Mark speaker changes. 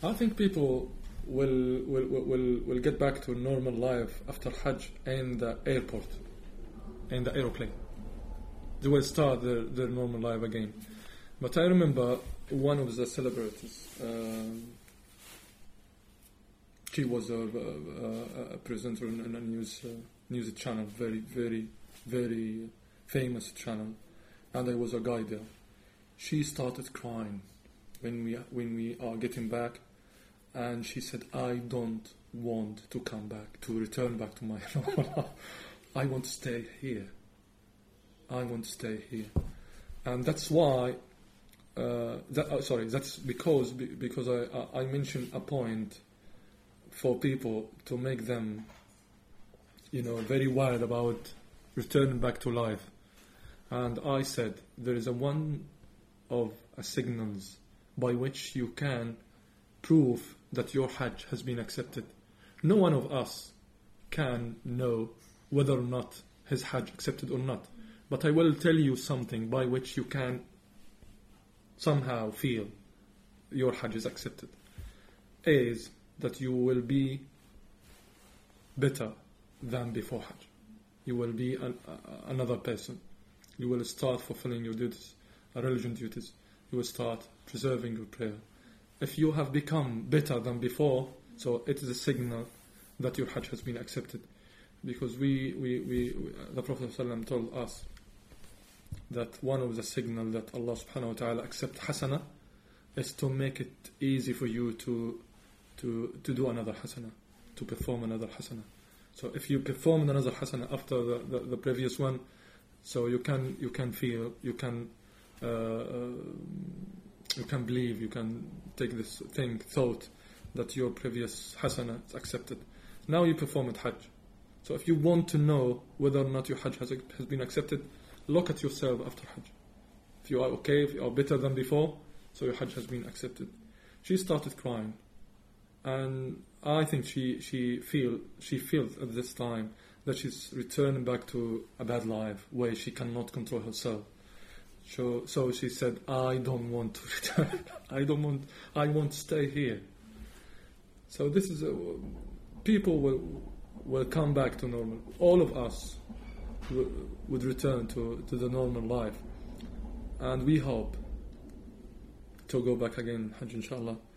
Speaker 1: I think people will get back to normal life after Hajj in the airport, in the aeroplane. They will start their normal life again. But I remember one of the celebrities. She was a presenter in a news channel, very, very, very famous channel, and I was a guide there. She started crying when we are getting back, and she said, "I don't want to come back, to return back to my normal life. I want to stay here. I want to stay here," and that's why. That's because I mentioned a point for people to make them, very wild about returning back to life. And I said there is one of signals by which you can prove that your Hajj has been accepted. No one of us can know whether or not his Hajj accepted or not. But I will tell you something by which you can somehow feel your Hajj is accepted. Is that you will be better than before Hajj. You will be another person. You will start fulfilling your duties, religion duties. You will start preserving your prayer. If you have become better than before, so it is a signal that your Hajj has been accepted. Because the Prophet ﷺ told us that one of the signals that Allah subhanahu wa ta'ala accepts hasana is to make it easy for you to do another hasana, to perform another hasana. So if you perform another hasana after the previous one, so you can feel, you can believe, you can take this thought that your previous hasana is accepted. Now you perform at Hajj. So if you want to know whether or not your Hajj has been accepted, look at yourself after Hajj. If you are okay, if you are better than before, so your Hajj has been accepted. She started crying, and I think she feels at this time that she's returning back to a bad life where she cannot control herself. So she said, "I don't want to return. I want to stay here." So this is people will come back to normal. All of us would return to the normal life, and we hope to go back again, Hajj, inshallah.